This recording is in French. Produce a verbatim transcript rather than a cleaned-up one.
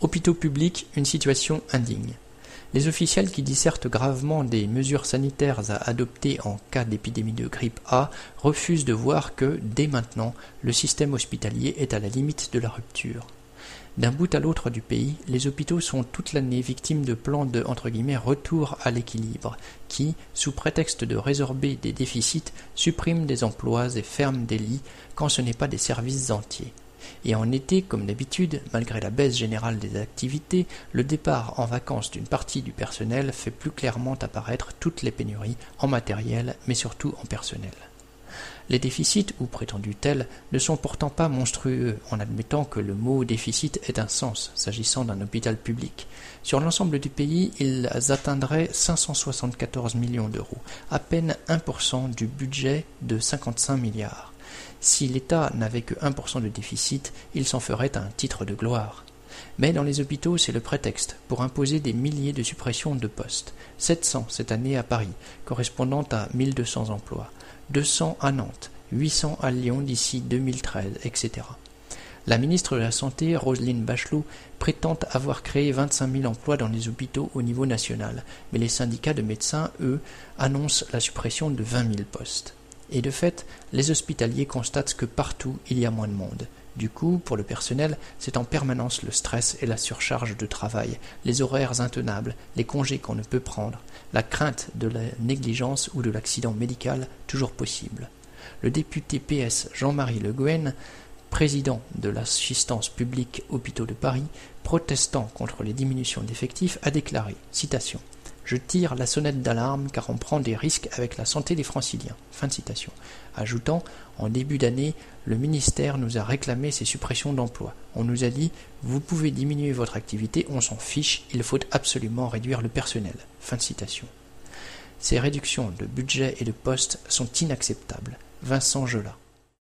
Hôpitaux publics, une situation indigne. Les officiels qui dissertent gravement des mesures sanitaires à adopter en cas d'épidémie de grippe A refusent de voir que, dès maintenant, le système hospitalier est à la limite de la rupture. D'un bout à l'autre du pays, les hôpitaux sont toute l'année victimes de plans de entre guillemets, retour à l'équilibre qui, sous prétexte de résorber des déficits, suppriment des emplois et ferment des lits quand ce n'est pas des services entiers. Et en été, comme d'habitude, malgré la baisse générale des activités, le départ en vacances d'une partie du personnel fait plus clairement apparaître toutes les pénuries en matériel, mais surtout en personnel. Les déficits, ou prétendus tels, ne sont pourtant pas monstrueux, en admettant que le mot déficit ait un sens, s'agissant d'un hôpital public. Sur l'ensemble du pays, ils atteindraient cinq cent soixante-quatorze millions d'euros, à peine un pour cent du budget de cinquante-cinq milliards. Si l'État n'avait que un pour cent de déficit, il s'en ferait un titre de gloire. Mais dans les hôpitaux, c'est le prétexte pour imposer des milliers de suppressions de postes. sept cents cette année à Paris, correspondant à mille deux cents emplois. deux cents à Nantes, huit cents à Lyon d'ici deux mille treize, et cetera. La ministre de la Santé, Roselyne Bachelot, prétend avoir créé vingt-cinq mille emplois dans les hôpitaux au niveau national, mais les syndicats de médecins, eux, annoncent la suppression de vingt mille postes. Et de fait, les hospitaliers constatent que partout il y a moins de monde. Du coup, pour le personnel, c'est en permanence le stress et la surcharge de travail, les horaires intenables, les congés qu'on ne peut prendre, la crainte de la négligence ou de l'accident médical toujours possible. Le député P S Jean-Marie Le Guen, président de l'assistance publique Hôpitaux de Paris, protestant contre les diminutions d'effectifs, a déclaré, citation, « Je tire la sonnette d'alarme car on prend des risques avec la santé des franciliens. » Fin de citation. Ajoutant, en début d'année, le ministère nous a réclamé ces suppressions d'emplois. On nous a dit, vous pouvez diminuer votre activité, on s'en fiche, il faut absolument réduire le personnel. Fin de citation. Ces réductions de budget et de postes sont inacceptables. Vincent Jolat.